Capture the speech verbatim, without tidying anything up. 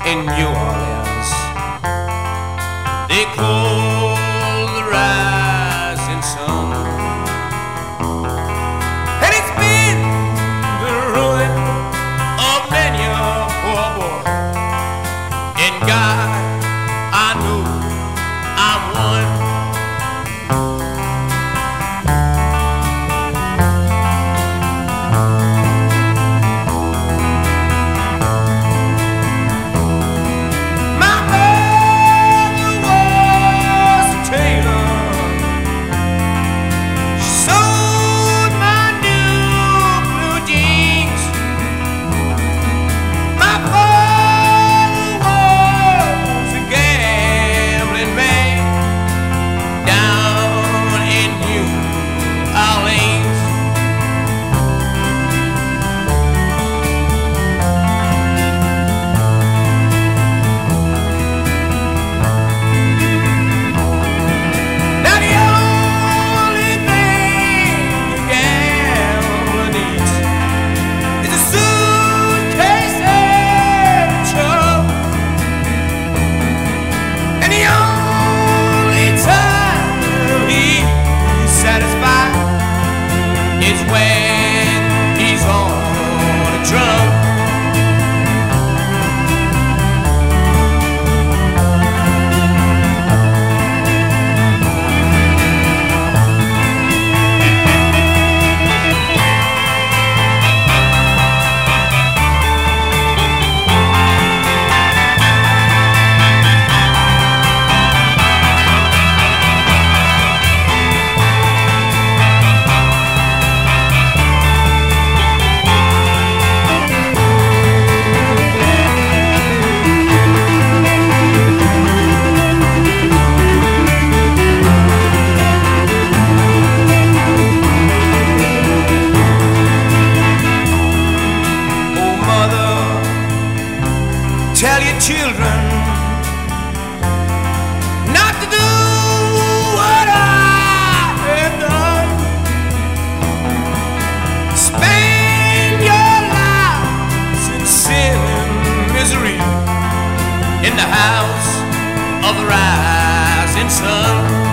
in New Orleans. They call the rising sun, and it's been the ruin of many a poor boy. In God, I know I'm one. When he's on a drum. Tell your children not to do what I have done. Spend your lives in sin and misery in the house of the rising sun.